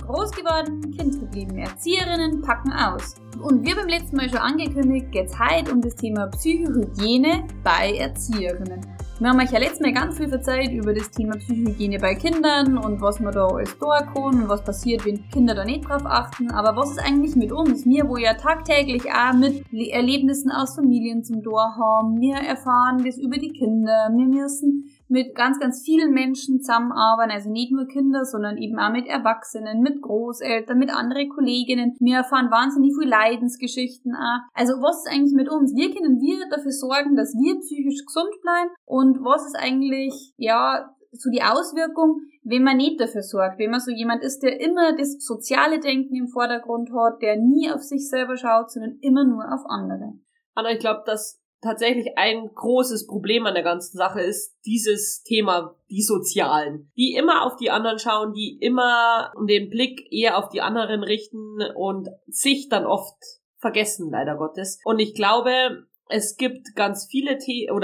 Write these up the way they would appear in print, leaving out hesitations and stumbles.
Groß geworden, Kind geblieben, Erzieherinnen packen aus. Und wie beim letzten Mal schon angekündigt, geht es heute um das Thema Psychohygiene bei Erzieherinnen. Wir haben euch ja letztes Mal ganz viel verzeiht über das Thema Psychohygiene bei Kindern und was man da alles tun kann und was passiert, wenn Kinder da nicht drauf achten. Aber was ist eigentlich mit uns? Wir, wo ja tagtäglich auch mit Erlebnissen aus Familien zum Tor haben, wir erfahren das über die Kinder, wir müssen mit ganz, ganz vielen Menschen zusammenarbeiten, also nicht nur Kinder, sondern eben auch mit Erwachsenen, mit Großeltern, mit anderen Kolleginnen. Wir erfahren wahnsinnig viele Leidensgeschichten auch. Also was ist eigentlich mit uns? Wie können wir dafür sorgen, dass wir psychisch gesund bleiben? Und was ist eigentlich, so die Auswirkung, wenn man nicht dafür sorgt, wenn man so jemand ist, der immer das soziale Denken im Vordergrund hat, der nie auf sich selber schaut, sondern immer nur auf andere. Anna, ich glaube, dass tatsächlich ein großes Problem an der ganzen Sache ist dieses Thema, die Sozialen, die immer auf die anderen schauen, die immer den Blick eher auf die anderen richten und sich dann oft vergessen, leider Gottes. Und ich glaube, es gibt ganz viele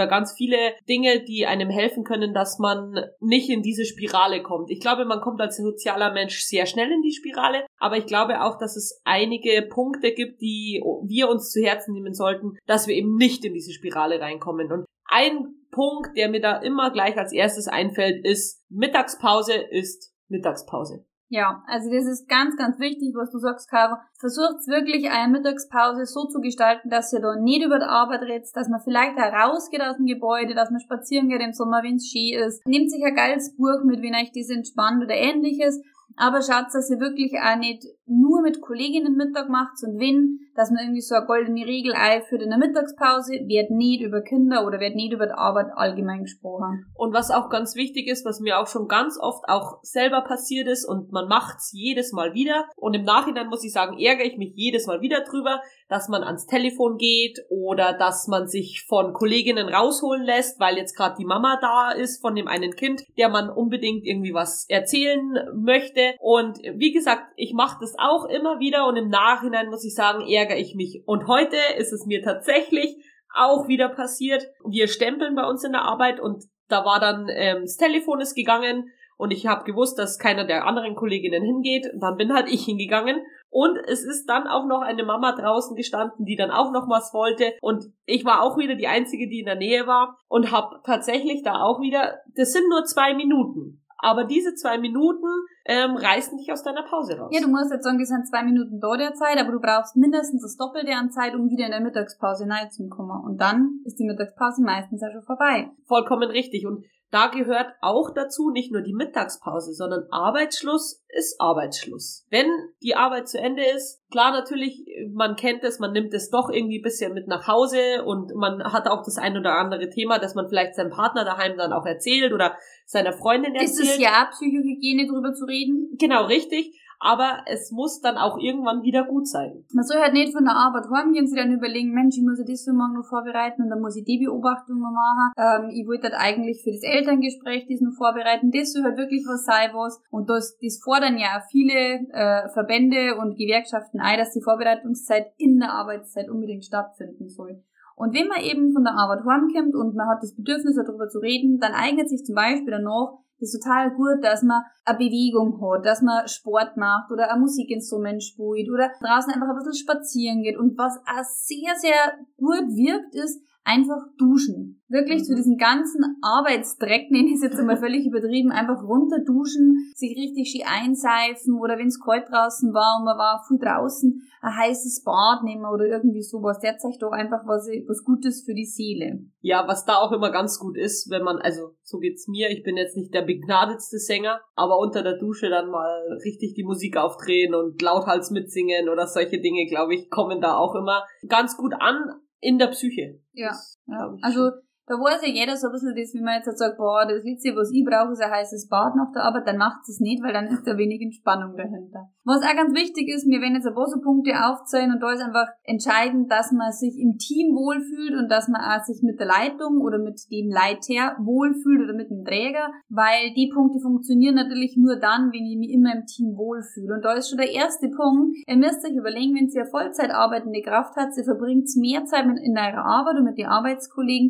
Dinge, die einem helfen können, dass man nicht in diese Spirale kommt. Ich glaube, man kommt als sozialer Mensch sehr schnell in die Spirale, aber ich glaube auch, dass es einige Punkte gibt, die wir uns zu Herzen nehmen sollten, dass wir eben nicht in diese Spirale reinkommen. Und ein Punkt, der mir da immer gleich als erstes einfällt, ist Mittagspause ist Mittagspause. Ja, also das ist ganz, ganz wichtig, was du sagst, Caro. Versucht wirklich eine Mittagspause so zu gestalten, dass ihr da nicht über die Arbeit redet, dass man vielleicht auch rausgeht aus dem Gebäude, dass man spazieren geht im Sommer, wenn es schön ist. Nehmt sich ein geiles Buch mit, wenn euch das entspannt oder ähnliches. Aber schaut, dass ihr wirklich auch nicht nur mit Kolleginnen Mittag macht und dass man irgendwie so eine goldene Regel einführt in der Mittagspause, wird nicht über Kinder oder wird nicht über die Arbeit allgemein gesprochen. Und was auch ganz wichtig ist, was mir auch schon ganz oft auch selber passiert ist und man macht's jedes Mal wieder und im Nachhinein muss ich sagen, ärgere ich mich jedes Mal wieder drüber, dass man ans Telefon geht oder dass man sich von Kolleginnen rausholen lässt, weil jetzt gerade die Mama da ist von dem einen Kind, der man unbedingt irgendwie was erzählen möchte. Und wie gesagt, ich mache das auch immer wieder und im Nachhinein muss ich sagen, ärgere ich mich. Und heute ist es mir tatsächlich auch wieder passiert. Wir stempeln bei uns in der Arbeit und da war dann, das Telefon ist gegangen und ich habe gewusst, dass keiner der anderen Kolleginnen hingeht. Und dann bin halt ich hingegangen. Und es ist dann auch noch eine Mama draußen gestanden, die dann auch noch was wollte. Und ich war auch wieder die Einzige, die in der Nähe war und habe tatsächlich da auch wieder, das sind nur 2 Minuten. Aber diese 2 Minuten reißen dich aus deiner Pause raus. Ja, du musst jetzt sagen, es sind 2 Minuten da der Zeit, aber du brauchst mindestens das Doppelte an Zeit, um wieder in der Mittagspause reinzukommen. Und dann ist die Mittagspause meistens ja schon vorbei. Vollkommen richtig. Und da gehört auch dazu nicht nur die Mittagspause, sondern Arbeitsschluss ist Arbeitsschluss. Wenn die Arbeit zu Ende ist, klar natürlich, man kennt es, man nimmt es doch irgendwie ein bisschen mit nach Hause und man hat auch das ein oder andere Thema, dass man vielleicht seinem Partner daheim dann auch erzählt oder seiner Freundin erzählt. Ist es ja Psychohygiene, drüber zu reden? Genau, richtig. Aber es muss dann auch irgendwann wieder gut sein. Man soll halt nicht von der Arbeit heimgehen, sich dann überlegen, Mensch, ich muss ja das für morgen noch vorbereiten und dann muss ich die Beobachtung noch machen. Ich wollte halt eigentlich für das Elterngespräch das noch vorbereiten. Das soll halt wirklich was sein, und das fordern ja viele Verbände und Gewerkschaften ein, dass die Vorbereitungszeit in der Arbeitszeit unbedingt stattfinden soll. Und wenn man eben von der Arbeit heimkommt und man hat das Bedürfnis, darüber zu reden, dann eignet sich zum Beispiel danach das ist total gut, dass man eine Bewegung hat, dass man Sport macht oder ein Musikinstrument spielt oder draußen einfach ein bisschen spazieren geht. Und was auch sehr, sehr gut wirkt, ist einfach duschen. Wirklich zu diesem ganzen Arbeitsdreck, nenne ich es jetzt einmal völlig übertrieben, einfach runter duschen, sich richtig schön einseifen oder wenn es kalt draußen war und man war viel draußen, ein heißes Bad nehmen oder irgendwie sowas. Der zeigt doch einfach was Gutes für die Seele. Ja, was da auch immer ganz gut ist, wenn man, also so geht's mir, ich bin jetzt nicht der begnadetste Sänger, aber unter der Dusche dann mal richtig die Musik aufdrehen und lauthals mitsingen oder solche Dinge, glaube ich, kommen da auch immer ganz gut an in der Psyche. Ja, also da weiß ja jeder so ein bisschen das, wie man jetzt halt sagt, boah, das Letzte, was ich brauche, ist ein heißes Bad nach der Arbeit, dann macht es nicht, weil dann ist da wenig Entspannung dahinter. Was auch ganz wichtig ist, mir werden jetzt ein paar so Punkte aufzählen und da ist einfach entscheidend, dass man sich im Team wohlfühlt und dass man auch sich mit der Leitung oder mit dem Leiter wohlfühlt oder mit dem Träger, weil die Punkte funktionieren natürlich nur dann, wenn ich mich immer im Team wohlfühle. Und da ist schon der erste Punkt, ihr müsst euch überlegen, wenn ihr eine Vollzeit arbeitende Kraft habt, ihr verbringt mehr Zeit in eurer Arbeit und mit den Arbeitskollegen, als wir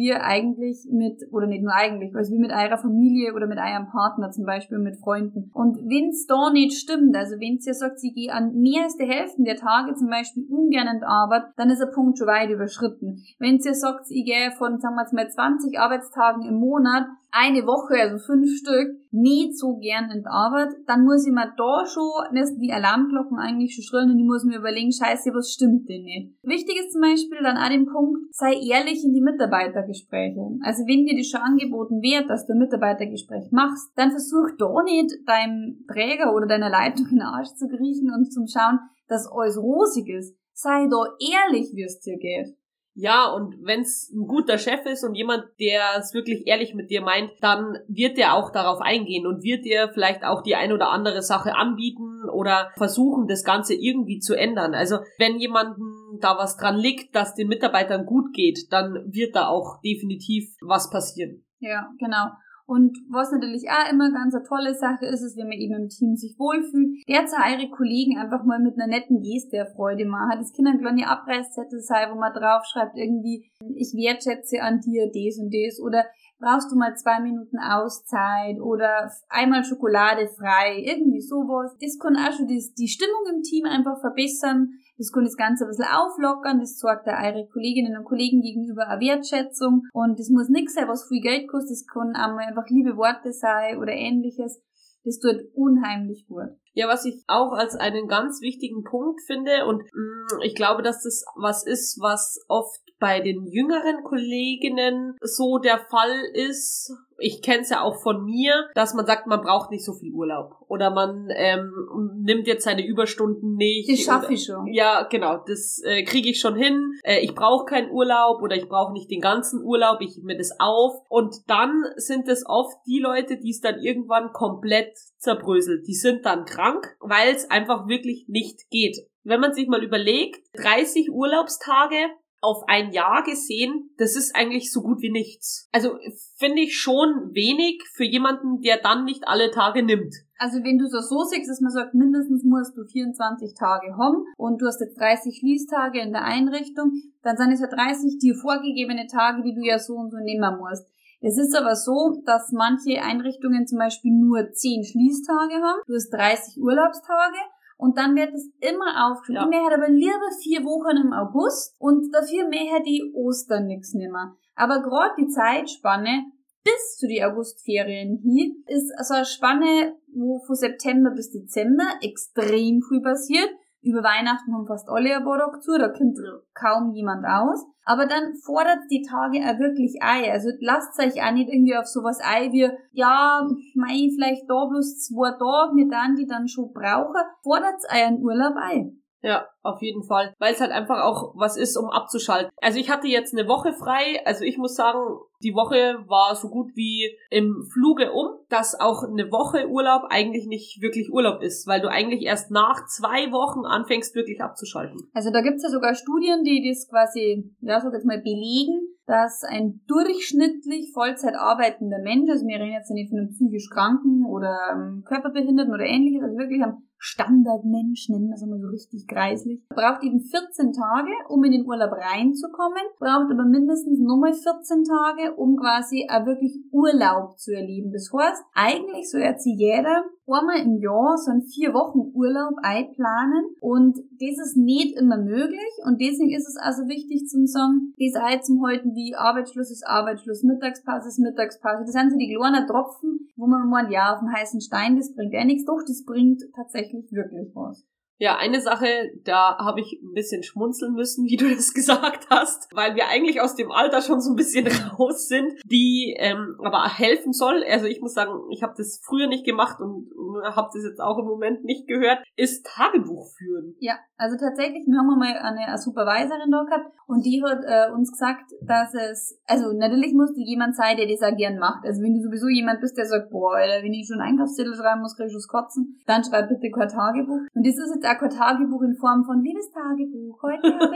wir eigentlich oder nicht nur eigentlich, also wie mit eurer Familie oder mit eurem Partner zum Beispiel, mit Freunden. Und wenn's da nicht stimmt, also wenn's ja sagt, sie geht an mehr als die Hälfte der Tage zum Beispiel ungern in die Arbeit, dann ist der Punkt schon weit überschritten. Wenn's ja sagt, ich gehe von, sagen wir jetzt mal, 20 Arbeitstagen im Monat, eine Woche, also 5 Stück, nicht so gern in die Arbeit, dann muss ich mir da schon die Alarmglocken eigentlich schon schrillen und ich muss mir überlegen, scheiße, was stimmt denn nicht? Wichtig ist zum Beispiel dann auch den Punkt, sei ehrlich in die Mitarbeitergespräche. Also wenn dir das schon angeboten wird, dass du ein Mitarbeitergespräch machst, dann versuch da nicht deinem Träger oder deiner Leitung in den Arsch zu kriechen und zum Schauen, dass alles rosig ist. Sei da ehrlich, wie es dir geht. Ja, und wenn's ein guter Chef ist und jemand, der es wirklich ehrlich mit dir meint, dann wird der auch darauf eingehen und wird dir vielleicht auch die ein oder andere Sache anbieten oder versuchen, das Ganze irgendwie zu ändern. Also wenn jemandem da was dran liegt, dass den Mitarbeitern gut geht, dann wird da auch definitiv was passieren. Ja, genau. Und was natürlich auch immer ganz eine tolle Sache ist, ist, wenn man eben im Team sich wohlfühlt, derzeit eure Kollegen einfach mal mit einer netten Geste der Freude machen. Das kann ein kleiner Abreißzettel sein, wo man draufschreibt irgendwie, ich wertschätze an dir das und das, oder brauchst du mal 2 Minuten Auszeit oder einmal Schokolade frei, irgendwie sowas. Das kann auch schon die Stimmung im Team einfach verbessern. Das kann das Ganze ein bisschen auflockern, das zeigt auch eure Kolleginnen und Kollegen gegenüber eine Wertschätzung und das muss nichts sein, was viel Geld kostet, das kann einmal einfach liebe Worte sein oder ähnliches. Das tut unheimlich gut. Ja, was ich auch als einen ganz wichtigen Punkt finde und ich glaube, dass das was ist, was oft bei den jüngeren Kolleginnen so der Fall ist. Ich kenne es ja auch von mir, dass man sagt, man braucht nicht so viel Urlaub oder man nimmt jetzt seine Überstunden nicht. Das schaffe ich schon. Ja, genau, das kriege ich schon hin. Ich brauche keinen Urlaub oder ich brauche nicht den ganzen Urlaub, ich hebe mir das auf. Und dann sind es oft die Leute, die es dann irgendwann komplett zerbröselt. Die sind dann krank, weil es einfach wirklich nicht geht. Wenn man sich mal überlegt, 30 Urlaubstage auf ein Jahr gesehen, das ist eigentlich so gut wie nichts. Also finde ich schon wenig für jemanden, der dann nicht alle Tage nimmt. Also wenn du so siehst, dass man sagt, mindestens musst du 24 Tage haben und du hast jetzt 30 Schließtage in der Einrichtung, dann sind es ja 30 dir vorgegebene Tage, die du ja so und so nehmen musst. Es ist aber so, dass manche Einrichtungen zum Beispiel nur 10 Schließtage haben, du hast 30 Urlaubstage und dann wird es immer aufgeschrieben. Ja. Ich möchte aber lieber 4 Wochen im August und dafür möchte die Ostern nichts nimmer. Aber gerade die Zeitspanne bis zu die Augustferien hier ist so eine Spanne, wo von September bis Dezember extrem viel passiert. Über Weihnachten haben fast alle ein paar Tage zu, da kommt kaum jemand aus. Aber dann fordert die Tage auch wirklich ein. Also lasst euch auch nicht irgendwie auf sowas ein wie, ja, vielleicht da bloß 2 Tage, wir dann die dann schon brauchen. Fordert euren Urlaub ein. Ja, auf jeden Fall. Weil es halt einfach auch was ist, um abzuschalten. Also ich hatte jetzt eine Woche frei. Also ich muss sagen, die Woche war so gut wie im Fluge dass auch eine Woche Urlaub eigentlich nicht wirklich Urlaub ist, weil du eigentlich erst nach 2 Wochen anfängst, wirklich abzuschalten. Also da gibt's ja sogar Studien, die das quasi, ja, sag jetzt mal, belegen, dass ein durchschnittlich Vollzeit arbeitender Mensch, also wir reden jetzt nicht von einem psychisch Kranken oder Körperbehinderten oder ähnliches, also wirklich am Standardmensch, nennen wir es einmal so richtig greislich, braucht eben 14 Tage, um in den Urlaub reinzukommen, braucht aber mindestens nochmal 14 Tage, um quasi auch wirklich Urlaub zu erleben. Das heißt, eigentlich soll jetzt jeder einmal im Jahr so einen 4 Wochen Urlaub einplanen und das ist nicht immer möglich und deswegen ist es also wichtig zum sagen, das zum halten wie Arbeitsschluss ist Arbeitsschluss, Mittagspause ist Mittagspause. Das sind so die kleinen Tropfen, wo man meint, ja, auf dem heißen Stein, das bringt nichts, doch, das bringt tatsächlich wirklich was. Ja, eine Sache, da habe ich ein bisschen schmunzeln müssen, wie du das gesagt hast, weil wir eigentlich aus dem Alter schon so ein bisschen raus sind, die aber helfen soll. Also ich muss sagen, ich habe das früher nicht gemacht und habe das jetzt auch im Moment nicht gehört, ist Tagebuch führen. Ja, also tatsächlich, wir haben mal eine Supervisorin da gehabt und die hat uns gesagt, dass also natürlich musst du jemand sein, der das auch gern macht. Also wenn du sowieso jemand bist, der sagt, boah, Alter, wenn ich schon einen Einkaufszettel schreiben muss, krieg ich das Kotzen, dann schreib bitte kein Tagebuch. Und das ist jetzt auch kein Tagebuch in Form von Liebestagebuch. Heute habe ich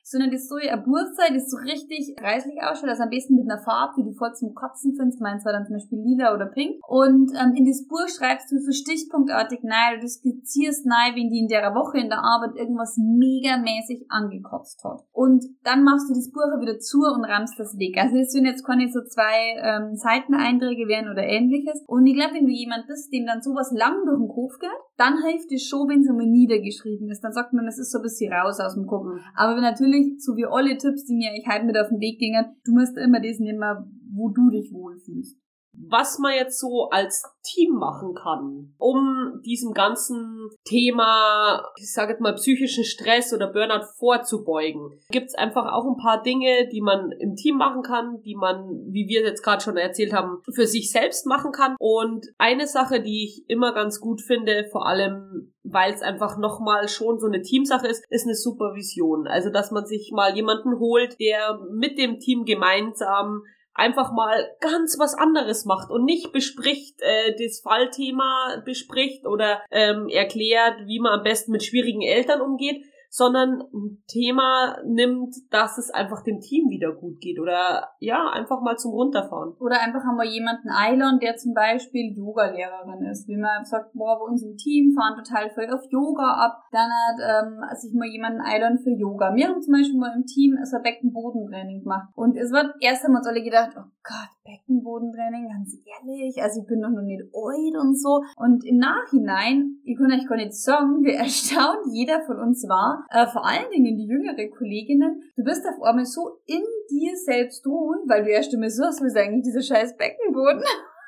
sondern das soll ein Buch sein, das so richtig reißlich ausschaut, also am besten mit einer Farbe, die du voll zum Kotzen findest. Meins war dann zum Beispiel lila oder pink. Und in das Buch schreibst du so stichpunktartig rein, du skizzierst rein, wenn die in der Woche in der Arbeit irgendwas megamäßig angekotzt hat. Und dann machst du das Buch wieder zu und rammst das weg. Also das sind jetzt keine so 2 Seiteneinträge werden oder ähnliches. Und ich glaube, wenn du jemand bist, dem dann sowas lang durch den Kopf geht, dann hilft es schon, wenn es einmal niedergeschrieben ist. Dann sagt man, es ist so ein bisschen raus aus dem Kopf. Aber natürlich, so wie alle Tipps, die mir ich halt mit auf den Weg gingen, du musst immer das nehmen, wo du dich wohlfühlst. Was man jetzt so als Team machen kann, um diesem ganzen Thema, ich sage jetzt mal, psychischen Stress oder Burnout vorzubeugen, gibt's einfach auch ein paar Dinge, die man im Team machen kann, die man, wie wir jetzt gerade schon erzählt haben, für sich selbst machen kann. Und eine Sache, die ich immer ganz gut finde, vor allem weil es einfach nochmal schon so eine Teamsache ist eine Supervision. Also, dass man sich mal jemanden holt, der mit dem Team gemeinsam einfach mal ganz was anderes macht und nicht bespricht, das Fallthema bespricht oder erklärt, wie man am besten mit schwierigen Eltern umgeht, sondern ein Thema nimmt, dass es einfach dem Team wieder gut geht oder ja, einfach mal zum Runterfahren. Oder einfach einmal jemanden einladen, der zum Beispiel Yoga-Lehrerin ist. Wie man sagt, boah, bei uns im Team fahren total viel auf Yoga ab, dann hat sich mal jemanden einladen für Yoga. Wir haben zum Beispiel mal im Team so ein Beckenbodentraining gemacht und es war erst einmal uns alle gedacht, oh Gott, Beckenbodentraining, ganz ehrlich, also ich bin noch nicht alt und so. Und im Nachhinein, ich kann euch gar nicht sagen, wie erstaunt jeder von uns war, vor allen Dingen die jüngere Kolleginnen, du bist auf einmal so in dir selbst ruhen, weil du erst einmal so hast, wie eigentlich dieser scheiß Beckenboden,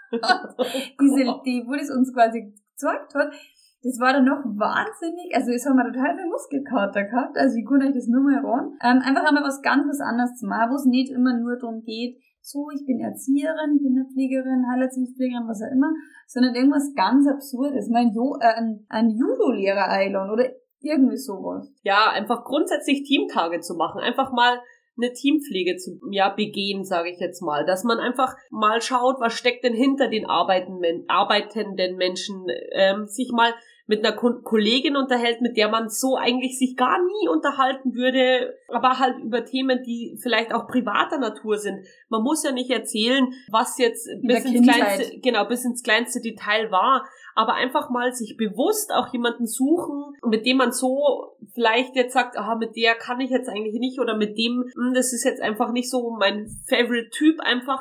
diese Idee, wo das uns quasi gezeigt hat, das war dann noch wahnsinnig, also jetzt haben wir total viel Muskelkater gehabt, also ich kann euch das nur mal ran, einfach einmal was ganz was anderes zu machen, wo es nicht immer nur darum geht, so, ich bin Erzieherin, Kinderpflegerin, Heilerziehungspflegerin, was auch immer, sondern irgendwas ganz Absurdes, ein Judo-Lehrer einladen oder irgendwie sowas. Ja, einfach grundsätzlich Teamtage zu machen. Einfach mal eine Teampflege zu begehen, sage ich jetzt mal. Dass man einfach mal schaut, was steckt denn hinter den arbeitenden Menschen. Sich mal mit einer Kollegin unterhält, mit der man so eigentlich sich gar nie unterhalten würde, aber halt über Themen, die vielleicht auch privater Natur sind. Man muss ja nicht erzählen, was jetzt bis ins kleinste Detail war, aber einfach mal sich bewusst auch jemanden suchen, mit dem man so vielleicht jetzt sagt, mit der kann ich jetzt eigentlich nicht oder mit dem, das ist jetzt einfach nicht so mein Favorite-Typ einfach.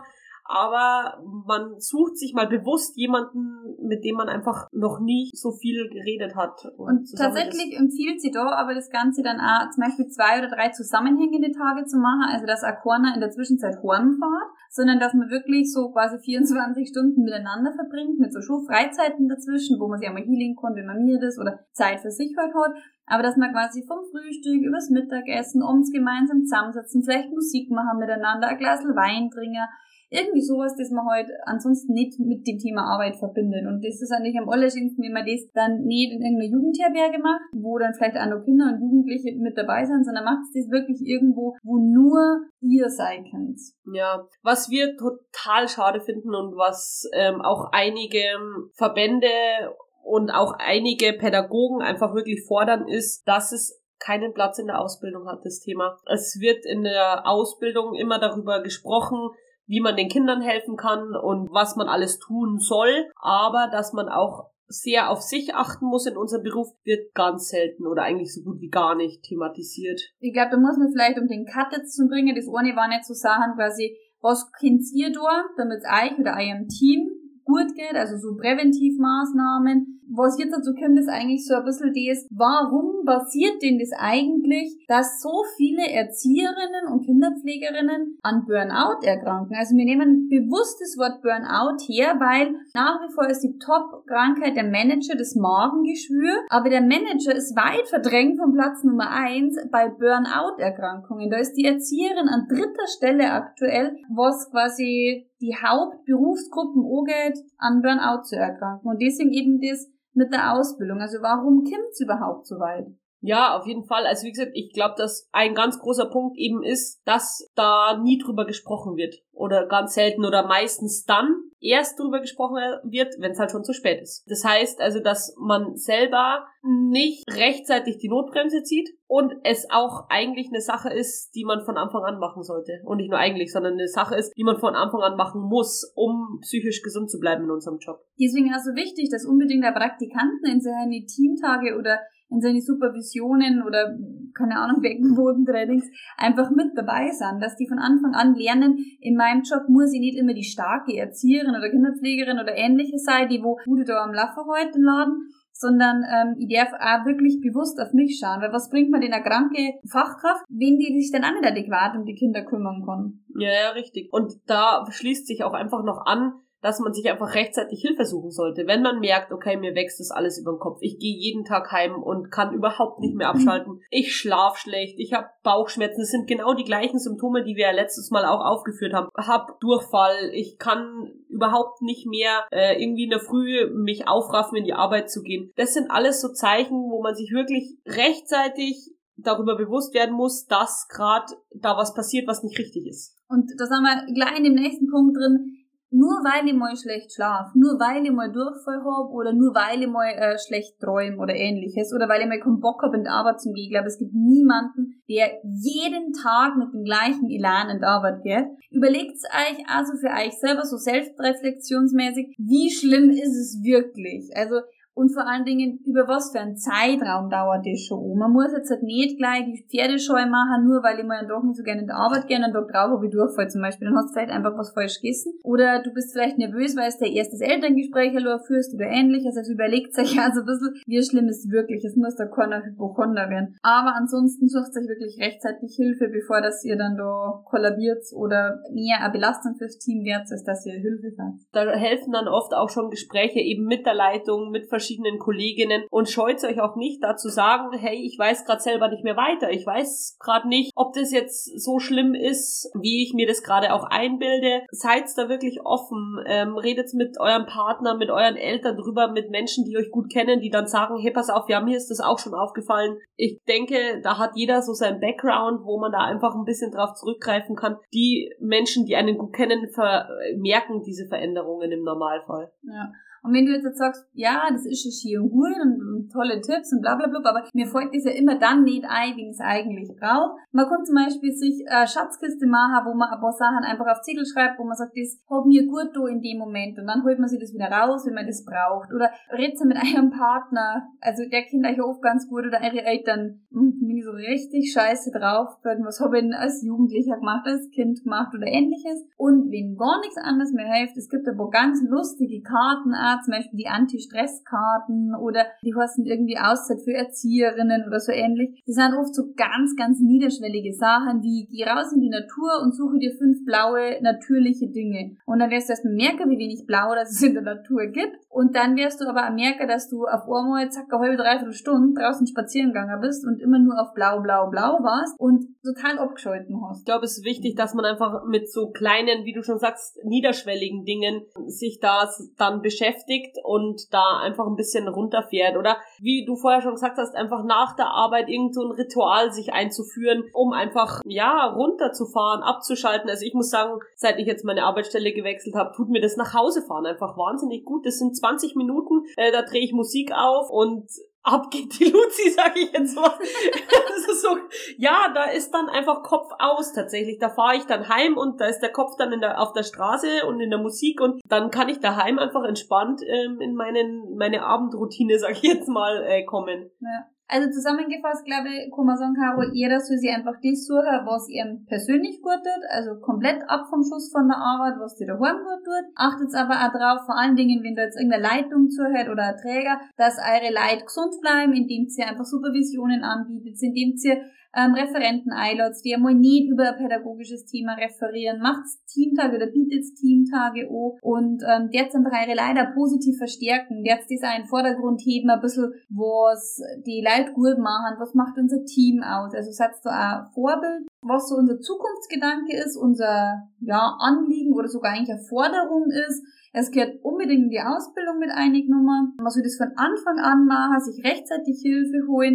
Aber man sucht sich mal bewusst jemanden, mit dem man einfach noch nie so viel geredet hat. Und tatsächlich empfiehlt sie da aber das Ganze dann auch zum Beispiel 2 oder 3 zusammenhängende Tage zu machen, also dass auch keiner in der Zwischenzeit heimfährt, sondern dass man wirklich so quasi 24 Stunden miteinander verbringt, mit so Freizeiten dazwischen, wo man sich einmal healing kann, wenn man mir das oder Zeit für sich halt hat. Aber dass man quasi vom Frühstück übers Mittagessen abends gemeinsam zusammensitzen, vielleicht Musik machen miteinander, ein Glas Wein trinken, irgendwie sowas, das man halt ansonsten nicht mit dem Thema Arbeit verbindet. Und das ist eigentlich am allerschönsten, wenn man das dann nicht in irgendeiner Jugendherberge macht, wo dann vielleicht auch noch Kinder und Jugendliche mit dabei sind, sondern macht es das wirklich irgendwo, wo nur ihr sein könnt. Ja, was wir total schade finden und was auch einige Verbände und auch einige Pädagogen einfach wirklich fordern, ist, dass es keinen Platz in der Ausbildung hat, das Thema. Es wird in der Ausbildung immer darüber gesprochen, wie man den Kindern helfen kann und was man alles tun soll, aber dass man auch sehr auf sich achten muss in unserem Beruf, wird ganz selten oder eigentlich so gut wie gar nicht thematisiert. Ich glaube, da muss man vielleicht, um den Cut jetzt zu bringen, das eine war nicht so Sachen quasi, was könnt ihr da, damit es euch oder eurem Team gut geht, also so Präventivmaßnahmen. Was jetzt dazu kommt, ist eigentlich so ein bisschen das, warum passiert denn das eigentlich, dass so viele Erzieherinnen und Kinderpflegerinnen an Burnout erkranken? Also wir nehmen bewusst das Wort Burnout her, weil nach wie vor ist die Top-Krankheit der Manager das Magengeschwür, aber der Manager ist weit verdrängt von Platz Nummer 1 bei Burnout-Erkrankungen. Da ist die Erzieherin an 3. Stelle aktuell, was quasi die Hauptberufsgruppen angeht, an Burnout zu erkranken. Und deswegen eben das mit der Ausbildung. Also warum kommt's überhaupt so weit? Ja, auf jeden Fall. Also wie gesagt, ich glaube, dass ein ganz großer Punkt eben ist, dass da nie drüber gesprochen wird. Oder ganz selten oder meistens dann erst drüber gesprochen wird, wenn es halt schon zu spät ist. Das heißt also, dass man selber nicht rechtzeitig die Notbremse zieht und es auch eigentlich eine Sache ist, die man von Anfang an machen sollte. Und nicht nur eigentlich, sondern eine Sache ist, die man von Anfang an machen muss, um psychisch gesund zu bleiben in unserem Job. Deswegen also wichtig, dass unbedingt der Praktikanten in seine Teamtage oder in seine Supervisionen oder, keine Ahnung, Beckenbodentrainings einfach mit dabei sind, dass die von Anfang an lernen, in meinem Job muss ich nicht immer die starke Erzieherin oder Kinderpflegerin oder ähnliche sein, die wo Bude da am Laufen heute im Laden, sondern ich darf auch wirklich bewusst auf mich schauen, weil was bringt mir denn eine kranke Fachkraft, wenn die sich dann auch nicht adäquat um die Kinder kümmern kann? Ja, richtig. Und da schließt sich auch einfach noch an, dass man sich einfach rechtzeitig Hilfe suchen sollte. Wenn man merkt, okay, mir wächst das alles über den Kopf, ich gehe jeden Tag heim und kann überhaupt nicht mehr abschalten, ich schlaf schlecht, ich habe Bauchschmerzen, das sind genau die gleichen Symptome, die wir ja letztes Mal auch aufgeführt haben. Hab Durchfall, ich kann überhaupt nicht mehr irgendwie in der Früh mich aufraffen, in die Arbeit zu gehen. Das sind alles so Zeichen, wo man sich wirklich rechtzeitig darüber bewusst werden muss, dass gerade da was passiert, was nicht richtig ist. Und da sind wir gleich in dem nächsten Punkt drin. Nur weil ich mal schlecht schlafe, nur weil ich mal Durchfall habe oder nur weil ich mal schlecht träume oder ähnliches oder weil ich mal keinen Bock habe, in die Arbeit zu gehen. Ich glaube, es gibt niemanden, der jeden Tag mit dem gleichen Elan in die Arbeit geht. Überlegt euch also für euch selber so selbstreflexionsmäßig, wie schlimm ist es wirklich? Also und vor allen Dingen, über was für einen Zeitraum dauert das schon? Man muss jetzt halt nicht gleich die Pferdescheu machen, nur weil ich mal doch nicht so gerne in die Arbeit gehe und einen Tag drauf habe ich Durchfall zum Beispiel. Dann hast du vielleicht einfach was falsch gegessen. Oder du bist vielleicht nervös, weil du dein erstes Elterngespräch führst oder ähnliches. Also überlegt euch also ein bisschen, wie schlimm ist es wirklich. Es muss da keiner Hypochonder werden. Aber ansonsten sucht euch wirklich rechtzeitig Hilfe, bevor dass ihr dann da kollabiert oder mehr eine Belastung fürs Team werdet, als dass ihr Hilfe seid. Da helfen dann oft auch schon Gespräche eben mit der Leitung, mit verschiedenen Kolleginnen und scheut euch auch nicht dazu sagen, hey, ich weiß gerade selber nicht mehr weiter. Ich weiß gerade nicht, ob das jetzt so schlimm ist, wie ich mir das gerade auch einbilde. Seid da wirklich offen. Redet mit eurem Partner, mit euren Eltern drüber, mit Menschen, die euch gut kennen, die dann sagen, hey, pass auf, ja, mir ist das auch schon aufgefallen. Ich denke, da hat jeder so seinen Background, wo man da einfach ein bisschen drauf zurückgreifen kann. Die Menschen, die einen gut kennen, merken diese Veränderungen im Normalfall. Ja. Und wenn du jetzt sagst, ja, das ist schon schön und gut und tolle Tipps und bla bla bla, aber mir fällt das ja immer dann nicht ein, wie ich es eigentlich brauche. Man kann zum Beispiel sich eine Schatzkiste machen, wo man ein paar Sachen einfach auf Zettel schreibt, wo man sagt, das hat mir gut da in dem Moment und dann holt man sich das wieder raus, wenn man das braucht. Oder redet mit eurem Partner, also der kennt euch oft ganz gut, oder eure Eltern, wenn ich so richtig scheiße drauf bin, was habe ich denn als Jugendlicher gemacht, als Kind gemacht oder ähnliches. Und wenn gar nichts anderes mehr hilft, es gibt aber ganz lustige Karten, zum Beispiel die Anti-Stress-Karten oder die heißen irgendwie Auszeit für Erzieherinnen oder so ähnlich. Die sind oft so ganz, ganz niederschwellige Sachen wie, geh raus in die Natur und suche dir 5 blaue, natürliche Dinge. Und dann wirst du erstmal merken, wie wenig Blau das es in der Natur gibt. Und dann wirst du aber auch merken, dass du auf einmal zack, eine halbe, dreiviertel Stunde draußen spazieren gegangen bist und immer nur auf blau, blau, blau warst und total abgeschalten hast. Ich glaube, es ist wichtig, dass man einfach mit so kleinen, wie du schon sagst, niederschwelligen Dingen sich da dann beschäftigt und da einfach ein bisschen runterfährt. Oder wie du vorher schon gesagt hast, einfach nach der Arbeit irgend so ein Ritual sich einzuführen, um einfach, ja, runterzufahren, abzuschalten. Also ich muss sagen, seit ich jetzt meine Arbeitsstelle gewechselt habe, tut mir das Nachhausefahren einfach wahnsinnig gut. Das sind 20 Minuten, da drehe ich Musik auf und ab geht die Luzi, sag ich jetzt mal. Das ist so, ja, da ist dann einfach Kopf aus tatsächlich. Da fahre ich dann heim und da ist der Kopf dann auf der Straße und in der Musik und dann kann ich daheim einfach entspannt in meine Abendroutine, sag ich jetzt mal, kommen. Ja. Also zusammengefasst, glaube ich, kann man sagen, Caro, jeder soll sich einfach das suchen, was ihm persönlich gut tut, also komplett ab vom Schuss von der Arbeit, was dir daheim gut tut. Achtet aber auch drauf, vor allen Dingen, wenn da jetzt irgendeine Leitung zuhört oder ein Träger, dass eure Leute gesund bleiben, indem ihr einfach Supervisionen anbietet, indem ihr Referenten einladet, die einmal nicht über ein pädagogisches Thema referieren, macht Teamtage oder bietet Teamtage an und jetzt einfach eure Leute positiv verstärken, jetzt das auch in den Vordergrund heben, ein bisschen, was die Leute gut machen, was macht unser Team aus, also seid da auch Vorbild, was so unser Zukunftsgedanke ist, unser Anliegen oder sogar eigentlich eine Forderung ist. Es gehört unbedingt in die Ausbildung mit eingenommen, man soll das von Anfang an machen, sich rechtzeitig Hilfe holen.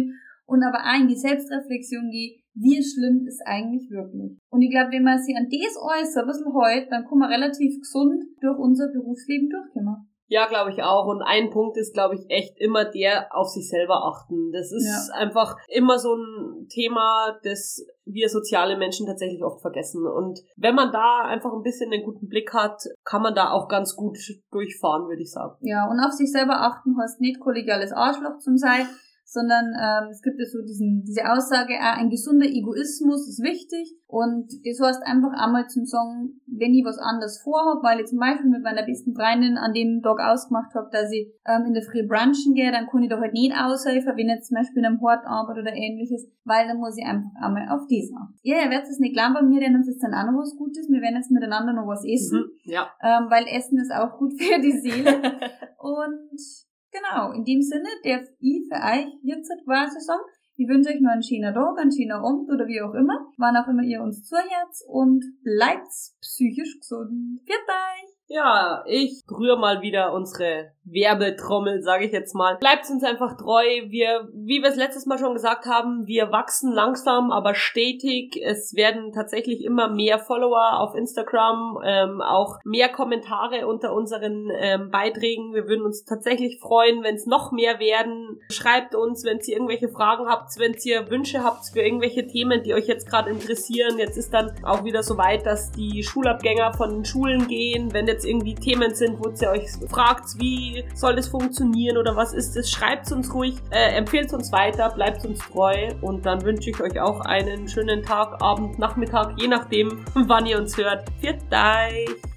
und aber auch in die Selbstreflexion gehe, wie schlimm ist eigentlich wirklich. Und ich glaube, wenn man sich an das äußert, ein bisschen heute, dann kann man relativ gesund durch unser Berufsleben durchkommen. Ja, glaube ich auch. Und ein Punkt ist, glaube ich, echt immer der auf sich selber achten. Das ist einfach immer so ein Thema, das wir soziale Menschen tatsächlich oft vergessen. Und wenn man da einfach ein bisschen einen guten Blick hat, kann man da auch ganz gut durchfahren, würde ich sagen. Ja, und auf sich selber achten heißt nicht kollegiales Arschloch zum sein, sondern es gibt ja so diese Aussage, ein gesunder Egoismus ist wichtig, und das heißt einfach einmal zum sagen, wenn ich was anderes vorhabe, weil ich zum Beispiel mit meiner besten Freundin an dem Tag ausgemacht habe, dass ich in der Früh brunchen gehe, dann kann ich doch halt nicht aushelfen, wenn ich zum Beispiel in einem Hort arbeite oder ähnliches, weil dann muss ich einfach einmal auf das achten. Ja, ihr werdet es nicht glauben, bei mir, denn uns ist dann auch noch was Gutes, wir werden jetzt miteinander noch was essen, weil Essen ist auch gut für die Seele. Und genau, in dem Sinne darf ich für euch jetzt quasi sagen, ich wünsche euch noch einen schönen Tag, einen schönen Abend oder wie auch immer, wann auch immer ihr uns zuhört, und bleibt psychisch gesund. Viert euch! Ja, ich rühre mal wieder unsere Werbetrommel, sage ich jetzt mal. Bleibt uns einfach treu. Wie wir es letztes Mal schon gesagt haben, wir wachsen langsam, aber stetig. Es werden tatsächlich immer mehr Follower auf Instagram, auch mehr Kommentare unter unseren Beiträgen. Wir würden uns tatsächlich freuen, wenn es noch mehr werden. Schreibt uns, wenn ihr irgendwelche Fragen habt, wenn ihr Wünsche habt für irgendwelche Themen, die euch jetzt gerade interessieren. Jetzt ist dann auch wieder so weit, dass die Schulabgänger von den Schulen gehen. Wenn jetzt irgendwie Themen sind, wo ihr euch fragt, wie soll das funktionieren oder was ist das, schreibt es uns ruhig, empfehlt uns weiter, bleibt uns treu, und dann wünsche ich euch auch einen schönen Tag, Abend, Nachmittag, je nachdem, wann ihr uns hört. Viert euch!